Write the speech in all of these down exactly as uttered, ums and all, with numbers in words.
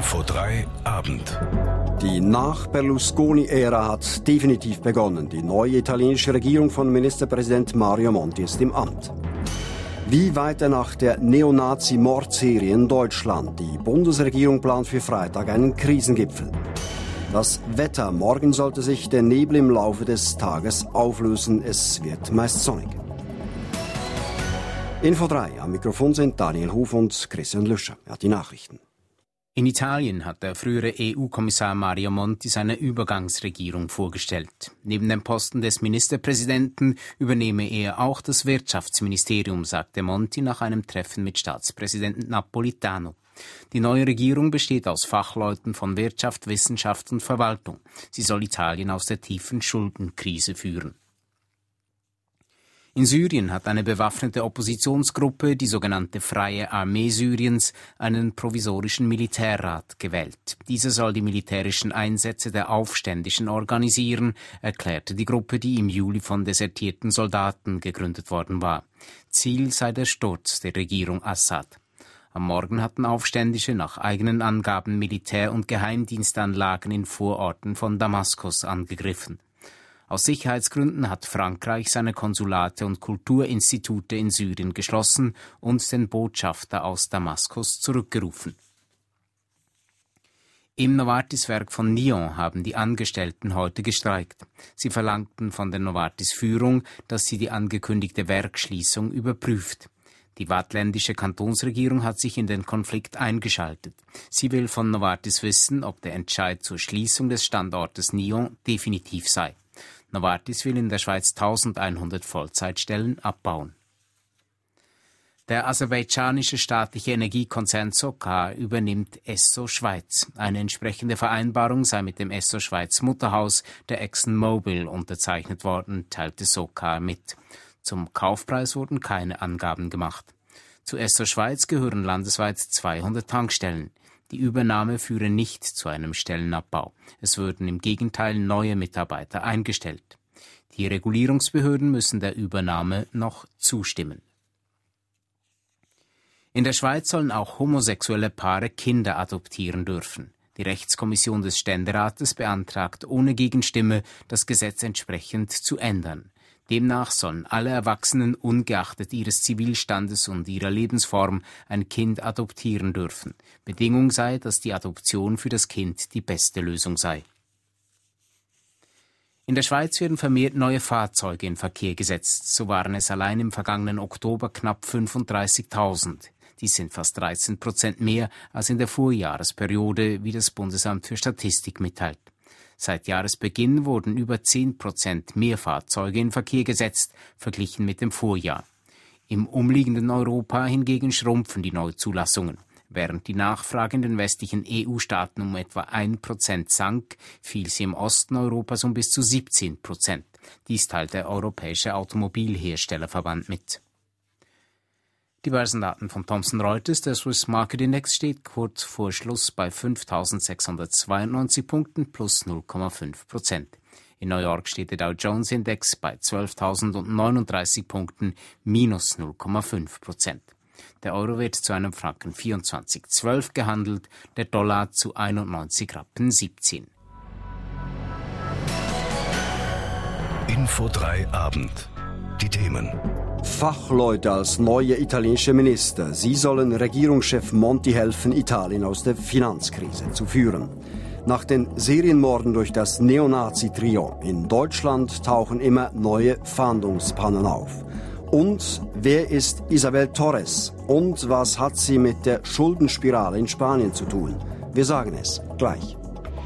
Info drei Abend. Die Nach-Berlusconi-Ära hat definitiv begonnen. Die neue italienische Regierung von Ministerpräsident Mario Monti ist im Amt. Wie weiter nach der Neonazi-Mordserie in Deutschland? Die Bundesregierung plant für Freitag einen Krisengipfel. Das Wetter. Morgen sollte sich der Nebel im Laufe des Tages auflösen. Es wird meist sonnig. Info drei. Am Mikrofon sind Daniel Huf und Christian Lüscher. Er hat die Nachrichten. In Italien hat der frühere E U-Kommissar Mario Monti seine Übergangsregierung vorgestellt. Neben dem Posten des Ministerpräsidenten übernehme er auch das Wirtschaftsministerium, sagte Monti nach einem Treffen mit Staatspräsident Napolitano. Die neue Regierung besteht aus Fachleuten von Wirtschaft, Wissenschaft und Verwaltung. Sie soll Italien aus der tiefen Schuldenkrise führen. In Syrien hat eine bewaffnete Oppositionsgruppe, die sogenannte Freie Armee Syriens, einen provisorischen Militärrat gewählt. Dieser soll die militärischen Einsätze der Aufständischen organisieren, erklärte die Gruppe, die im Juli von desertierten Soldaten gegründet worden war. Ziel sei der Sturz der Regierung Assad. Am Morgen hatten Aufständische nach eigenen Angaben Militär- und Geheimdienstanlagen in Vororten von Damaskus angegriffen. Aus Sicherheitsgründen hat Frankreich seine Konsulate und Kulturinstitute in Syrien geschlossen und den Botschafter aus Damaskus zurückgerufen. Im Novartis-Werk von Nyon haben die Angestellten heute gestreikt. Sie verlangten von der Novartis-Führung, dass sie die angekündigte Werkschließung überprüft. Die waadtländische Kantonsregierung hat sich in den Konflikt eingeschaltet. Sie will von Novartis wissen, ob der Entscheid zur Schließung des Standortes Nyon definitiv sei. Novartis will in der Schweiz eintausendeinhundert Vollzeitstellen abbauen. Der aserbaidschanische staatliche Energiekonzern SOCAR übernimmt Esso Schweiz. Eine entsprechende Vereinbarung sei mit dem Esso Schweiz Mutterhaus der ExxonMobil unterzeichnet worden, teilte SOCAR mit. Zum Kaufpreis wurden keine Angaben gemacht. Zu Esso Schweiz gehören landesweit zweihundert Tankstellen. Die Übernahme führe nicht zu einem Stellenabbau. Es würden im Gegenteil neue Mitarbeiter eingestellt. Die Regulierungsbehörden müssen der Übernahme noch zustimmen. In der Schweiz sollen auch homosexuelle Paare Kinder adoptieren dürfen. Die Rechtskommission des Ständerates beantragt ohne Gegenstimme, das Gesetz entsprechend zu ändern. Demnach sollen alle Erwachsenen ungeachtet ihres Zivilstandes und ihrer Lebensform ein Kind adoptieren dürfen. Bedingung sei, dass die Adoption für das Kind die beste Lösung sei. In der Schweiz werden vermehrt neue Fahrzeuge in Verkehr gesetzt. So waren es allein im vergangenen Oktober knapp fünfunddreißigtausend. Dies sind fast dreizehn Prozent mehr als in der Vorjahresperiode, wie das Bundesamt für Statistik mitteilt. Seit Jahresbeginn wurden über zehn Prozent mehr Fahrzeuge in Verkehr gesetzt, verglichen mit dem Vorjahr. Im umliegenden Europa hingegen schrumpfen die Neuzulassungen. Während die Nachfrage in den westlichen E U-Staaten um etwa ein Prozent sank, fiel sie im Osten Europas um bis zu siebzehn Prozent. Dies teilt der Europäische Automobilherstellerverband mit. Die Börsendaten von Thomson Reuters, der Swiss Market Index steht kurz vor Schluss bei fünftausendsechshundertzweiundneunzig Punkten plus null Komma fünf Prozent. In New York steht der Dow Jones Index bei zwölftausendneununddreißig Punkten minus null Komma fünf Prozent. Der Euro wird zu einem Franken vierundzwanzig Komma zwölf gehandelt, der Dollar zu einundneunzig Rappen siebzehn. Info drei Abend. Die Themen. Fachleute als neue italienische Minister. Sie sollen Regierungschef Monti helfen, Italien aus der Finanzkrise zu führen. Nach den Serienmorden durch das Neonazi-Trio in Deutschland tauchen immer neue Fahndungspannen auf. Und wer ist Isabel Torres? Und was hat sie mit der Schuldenspirale in Spanien zu tun? Wir sagen es gleich.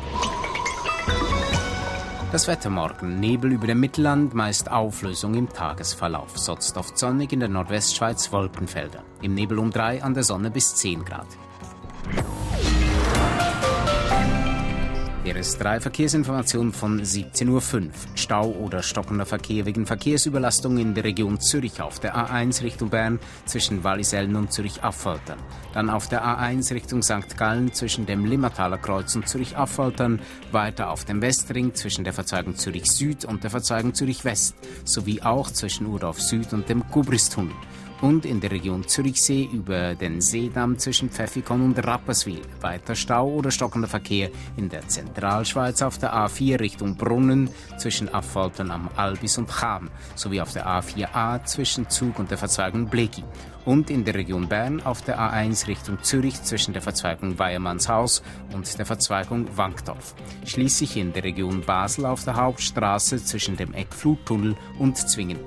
Das Wetter morgen. Nebel über dem Mittelland, meist Auflösung im Tagesverlauf. Sonst oft sonnig, in der Nordwestschweiz Wolkenfelder. Im Nebel um drei, an der Sonne bis zehn Grad. R S drei Verkehrsinformation von siebzehn Uhr fünf. Stau oder stockender Verkehr wegen Verkehrsüberlastung in der Region Zürich auf der A eins Richtung Bern zwischen Wallisellen und Zürich-Affoltern. Dann auf der A eins Richtung Sankt Gallen zwischen dem Limmertaler Kreuz und Zürich-Affoltern. Weiter auf dem Westring zwischen der Verzweigung Zürich Süd und der Verzweigung Zürich West. Sowie auch zwischen Urdorf Süd und dem Gubristunnel. Und in der Region Zürichsee über den Seedamm zwischen Pfäffikon und Rapperswil. Weiter Stau oder stockender Verkehr in der Zentralschweiz auf der A vier Richtung Brunnen zwischen Affoltern am Albis und Cham, sowie auf der A vier A zwischen Zug und der Verzweigung Blegi. Und in der Region Bern auf der A eins Richtung Zürich zwischen der Verzweigung Weiermannshaus und der Verzweigung Wankdorf. Schließlich in der Region Basel auf der Hauptstraße zwischen dem Eckfluttunnel und Zwingen.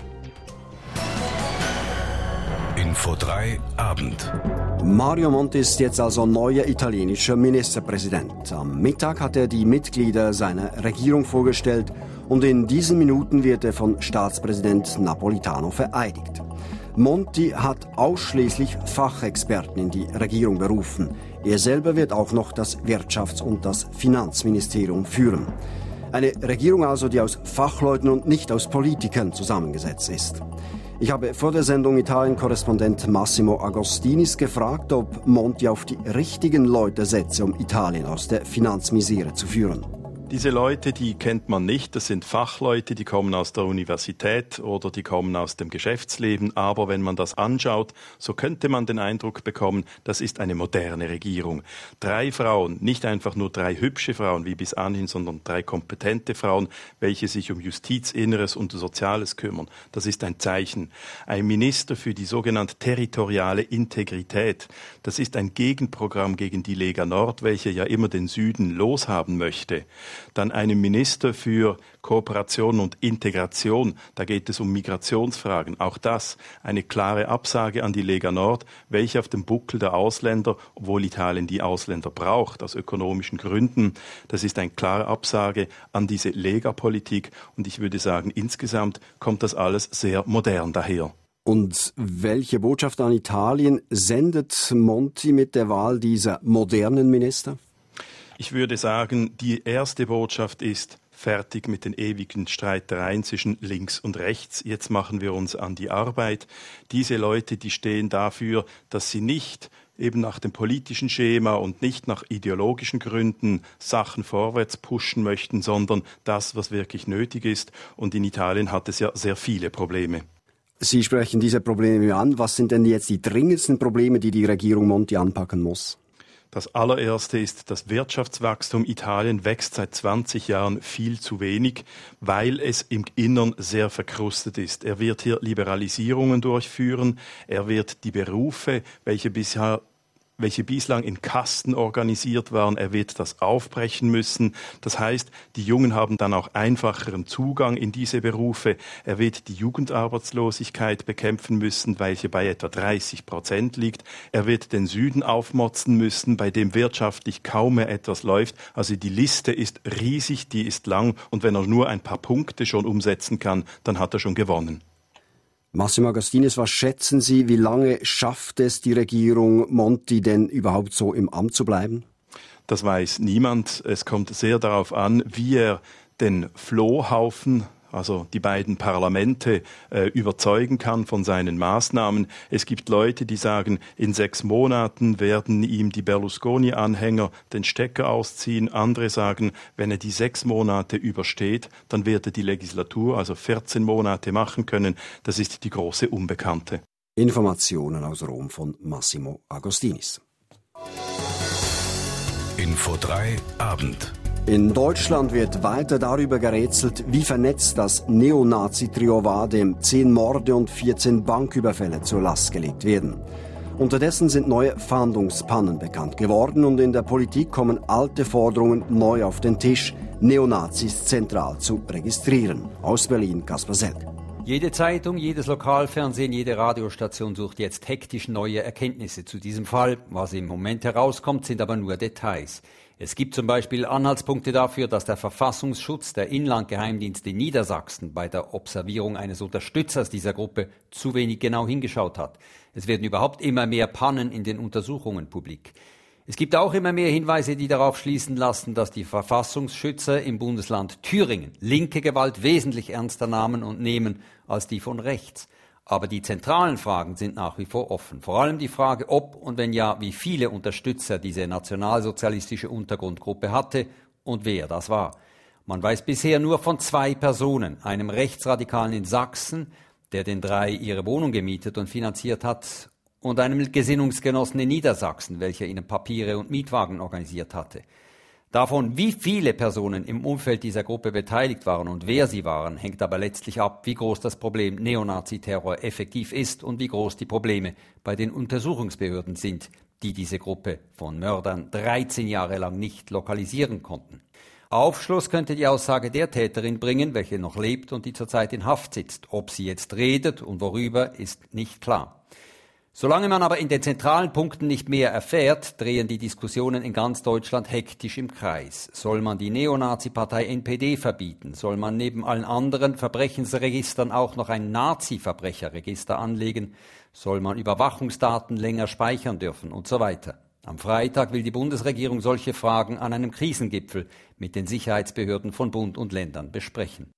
Info drei Abend. Mario Monti ist jetzt also neuer italienischer Ministerpräsident. Am Mittag hat er die Mitglieder seiner Regierung vorgestellt und in diesen Minuten wird er von Staatspräsident Napolitano vereidigt. Monti hat ausschließlich Fachexperten in die Regierung berufen. Er selber wird auch noch das Wirtschafts- und das Finanzministerium führen. Eine Regierung also, die aus Fachleuten und nicht aus Politikern zusammengesetzt ist. Ich habe vor der Sendung Italien-Korrespondent Massimo Agostinis gefragt, ob Monti auf die richtigen Leute setze, um Italien aus der Finanzmisere zu führen. Diese Leute, die kennt man nicht, das sind Fachleute, die kommen aus der Universität oder die kommen aus dem Geschäftsleben, aber wenn man das anschaut, so könnte man den Eindruck bekommen, das ist eine moderne Regierung. Drei Frauen, nicht einfach nur drei hübsche Frauen wie bis anhin, sondern drei kompetente Frauen, welche sich um Justiz, Inneres und Soziales kümmern. Das ist ein Zeichen. Ein Minister für die sogenannte territoriale Integrität, das ist ein Gegenprogramm gegen die Lega Nord, welche ja immer den Süden loshaben möchte. Dann einen Minister für Kooperation und Integration. Da geht es um Migrationsfragen. Auch das eine klare Absage an die Lega Nord, welche auf dem Buckel der Ausländer, obwohl Italien die Ausländer braucht, aus ökonomischen Gründen, das ist eine klare Absage an diese Lega-Politik. Und ich würde sagen, insgesamt kommt das alles sehr modern daher. Und welche Botschaft an Italien sendet Monti mit der Wahl dieser modernen Minister? Ich würde sagen, die erste Botschaft ist, fertig mit den ewigen Streitereien zwischen links und rechts. Jetzt machen wir uns an die Arbeit. Diese Leute, die stehen dafür, dass sie nicht eben nach dem politischen Schema und nicht nach ideologischen Gründen Sachen vorwärts pushen möchten, sondern das, was wirklich nötig ist. Und in Italien hat es ja sehr viele Probleme. Sie sprechen diese Probleme an. Was sind denn jetzt die dringendsten Probleme, die die Regierung Monti anpacken muss? Das allererste ist, das Wirtschaftswachstum Italien wächst seit zwanzig Jahren viel zu wenig, weil es im Innern sehr verkrustet ist. Er wird hier Liberalisierungen durchführen, er wird die Berufe, welche bisher welche bislang in Kasten organisiert waren, er wird das aufbrechen müssen. Das heißt, die Jungen haben dann auch einfacheren Zugang in diese Berufe. Er wird die Jugendarbeitslosigkeit bekämpfen müssen, welche bei etwa dreißig Prozent liegt. Er wird den Süden aufmotzen müssen, bei dem wirtschaftlich kaum mehr etwas läuft. Also die Liste ist riesig, die ist lang. Und wenn er nur ein paar Punkte schon umsetzen kann, dann hat er schon gewonnen. Massimo Agostinis, was schätzen Sie, wie lange schafft es die Regierung Monti denn überhaupt so im Amt zu bleiben? Das weiß niemand. Es kommt sehr darauf an, wie er den Flohhaufen, also die beiden Parlamente, äh, überzeugen kann von seinen Maßnahmen. Es gibt Leute, die sagen, in sechs Monaten werden ihm die Berlusconi-Anhänger den Stecker ausziehen. Andere sagen, wenn er die sechs Monate übersteht, dann wird er die Legislatur, also vierzehn Monate machen können. Das ist die große Unbekannte. Informationen aus Rom von Massimo Agostinis. Info drei Abend. In Deutschland wird weiter darüber gerätselt, wie vernetzt das Neonazi-Trio war, dem zehn Morde und vierzehn Banküberfälle zur Last gelegt werden. Unterdessen sind neue Fahndungspannen bekannt geworden und in der Politik kommen alte Forderungen neu auf den Tisch, Neonazis zentral zu registrieren. Aus Berlin, Kaspar Selk. Jede Zeitung, jedes Lokalfernsehen, jede Radiostation sucht jetzt hektisch neue Erkenntnisse zu diesem Fall. Was im Moment herauskommt, sind aber nur Details. Es gibt zum Beispiel Anhaltspunkte dafür, dass der Verfassungsschutz der Inlandgeheimdienste Niedersachsen bei der Observierung eines Unterstützers dieser Gruppe zu wenig genau hingeschaut hat. Es werden überhaupt immer mehr Pannen in den Untersuchungen publik. Es gibt auch immer mehr Hinweise, die darauf schließen lassen, dass die Verfassungsschützer im Bundesland Thüringen linke Gewalt wesentlich ernster nahmen und nehmen als die von rechts. Aber die zentralen Fragen sind nach wie vor offen. Vor allem die Frage, ob und wenn ja, wie viele Unterstützer diese nationalsozialistische Untergrundgruppe hatte und wer das war. Man weiß bisher nur von zwei Personen, einem Rechtsradikalen in Sachsen, der den drei ihre Wohnung gemietet und finanziert hat, und einem Gesinnungsgenossen in Niedersachsen, welcher ihnen Papiere und Mietwagen organisiert hatte. Davon, wie viele Personen im Umfeld dieser Gruppe beteiligt waren und wer sie waren, hängt aber letztlich ab, wie groß das Problem Neonazi-Terror effektiv ist und wie groß die Probleme bei den Untersuchungsbehörden sind, die diese Gruppe von Mördern dreizehn Jahre lang nicht lokalisieren konnten. Aufschluss könnte die Aussage der Täterin bringen, welche noch lebt und die zurzeit in Haft sitzt. Ob sie jetzt redet und worüber, ist nicht klar. Solange man aber in den zentralen Punkten nicht mehr erfährt, drehen die Diskussionen in ganz Deutschland hektisch im Kreis. Soll man die Neonazi-Partei N P D verbieten? Soll man neben allen anderen Verbrechensregistern auch noch ein Nazi-Verbrecherregister anlegen? Soll man Überwachungsdaten länger speichern dürfen und so weiter? Am Freitag will die Bundesregierung solche Fragen an einem Krisengipfel mit den Sicherheitsbehörden von Bund und Ländern besprechen.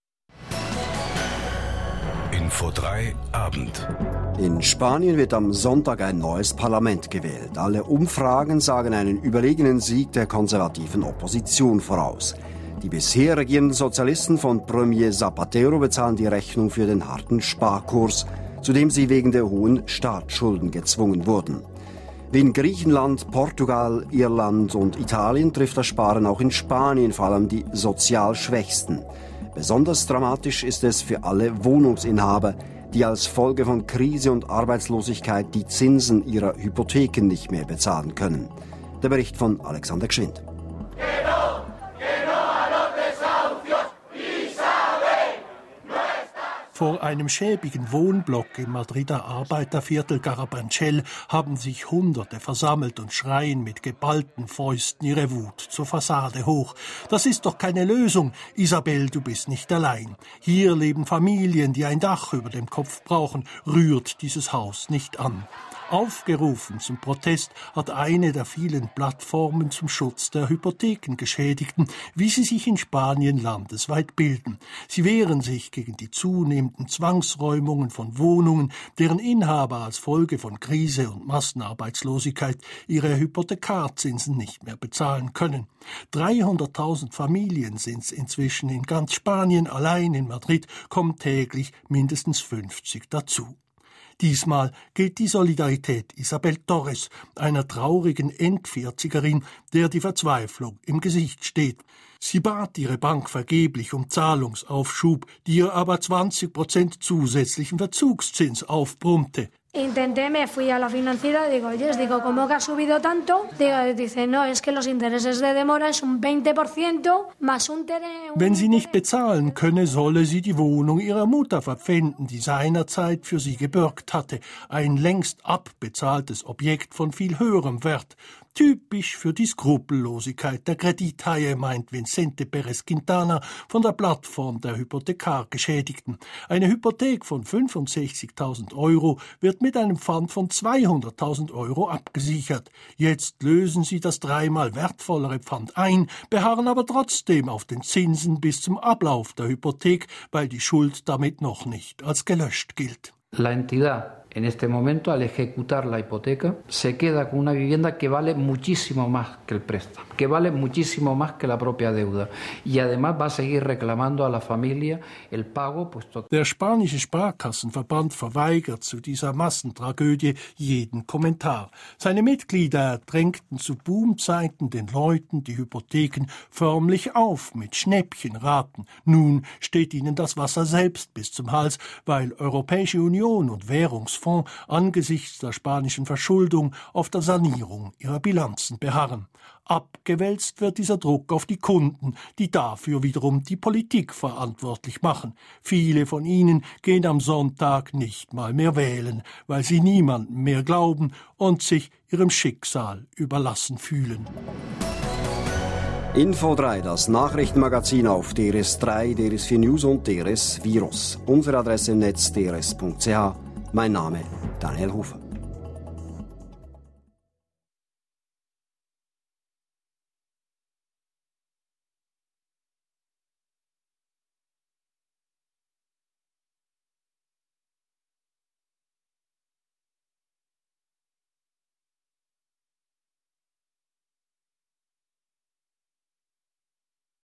Info drei Abend. In Spanien wird am Sonntag ein neues Parlament gewählt. Alle Umfragen sagen einen überlegenen Sieg der konservativen Opposition voraus. Die bisher regierenden Sozialisten von Premier Zapatero bezahlen die Rechnung für den harten Sparkurs, zu dem sie wegen der hohen Staatsschulden gezwungen wurden. Wie in Griechenland, Portugal, Irland und Italien trifft das Sparen auch in Spanien vor allem die sozial Schwächsten. Besonders dramatisch ist es für alle Wohnungsinhaber, die als Folge von Krise und Arbeitslosigkeit die Zinsen ihrer Hypotheken nicht mehr bezahlen können. Der Bericht von Alexander Gschwind. Vor einem schäbigen Wohnblock im Madrider Arbeiterviertel Carabanchel haben sich Hunderte versammelt und schreien mit geballten Fäusten ihre Wut zur Fassade hoch. Das ist doch keine Lösung. Isabel, du bist nicht allein. Hier leben Familien, die ein Dach über dem Kopf brauchen. Rührt dieses Haus nicht an. Aufgerufen zum Protest hat eine der vielen Plattformen zum Schutz der Hypothekengeschädigten, wie sie sich in Spanien landesweit bilden. Sie wehren sich gegen die zunehmenden Zwangsräumungen von Wohnungen, deren Inhaber als Folge von Krise und Massenarbeitslosigkeit ihre Hypothekarzinsen nicht mehr bezahlen können. dreihunderttausend Familien sind es inzwischen in ganz Spanien, allein in Madrid kommen täglich mindestens fünfzig dazu. Diesmal gilt die Solidarität Isabel Torres, einer traurigen Endvierzigerin, der die Verzweiflung im Gesicht steht. Sie bat ihre Bank vergeblich um Zahlungsaufschub, die ihr aber zwanzig Prozent zusätzlichen Verzugszins aufbrummte. Intenté, me fui a la financiera, digo, oye, digo, ¿cómo que ha subido tanto? Digo, dice, no, es que los intereses de demora es un veinte por ciento más un tere... Wenn sie nicht bezahlen könne, solle sie die Wohnung ihrer Mutter verpfänden, die seinerzeit für sie gebürgt hatte. Ein längst abbezahltes Objekt von viel höherem Wert. Typisch für die Skrupellosigkeit der Kredithaie, meint Vicente Pérez Quintana von der Plattform der Hypothekargeschädigten. Eine Hypothek von fünfundsechzigtausend Euro wird mit einem Pfand von zweihunderttausend Euro abgesichert. Jetzt lösen sie das dreimal wertvollere Pfand ein, beharren aber trotzdem auf den Zinsen bis zum Ablauf der Hypothek, weil die Schuld damit noch nicht als gelöscht gilt. La entidad en este momento, al ejecutar la hipoteca, se queda con una vivienda que vale muchísimo más que el préstamo, que vale muchísimo más que la propia deuda. Y además va a seguir reclamando a la familia el pago, puesto... Der spanische Sparkassenverband verweigert zu dieser Massentragödie jeden Kommentar. Seine Mitglieder drängten zu Boomzeiten den Leuten die Hypotheken förmlich auf mit Schnäppchenraten. Nun steht ihnen das Wasser selbst bis zum Hals, weil Europäische Union und Währungsfonds angesichts der spanischen Verschuldung auf der Sanierung ihrer Bilanzen beharren. Abgewälzt wird dieser Druck auf die Kunden, die dafür wiederum die Politik verantwortlich machen. Viele von ihnen gehen am Sonntag nicht mal mehr wählen, weil sie niemandem mehr glauben und sich ihrem Schicksal überlassen fühlen. Info drei, das Nachrichtenmagazin auf D R S drei, D R S vier News und D R S Virus. Unsere Adresse im Netz d r s punkt c h. Mein Name Daniel Hofer.